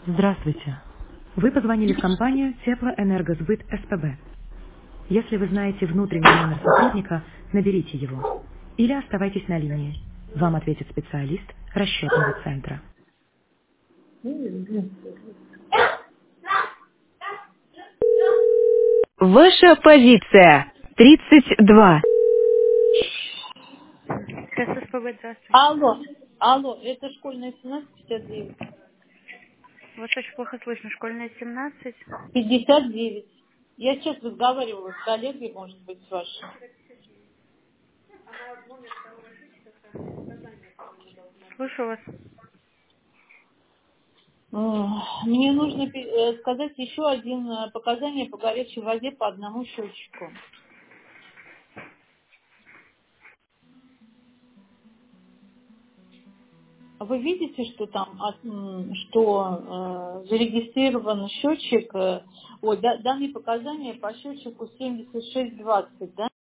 Здравствуйте. Вы позвонили в компанию Теплоэнергосбыт СПБ. Если вы знаете внутренний номер сотрудника, наберите его. Или оставайтесь на линии. Вам ответит специалист расчетного центра. Ваша позиция 32. СПБ, здравствуйте. Алло, алло, это школьная 1759. Вас очень плохо слышно. Школьная 17. 59. Я сейчас разговаривала с коллегой, может быть, с вашей. Слышу вас. Мне нужно сказать еще один показание по горячей воде по одному счетчику. Вы видите, что там зарегистрирован счетчик, данные показания по счетчику 7620, да?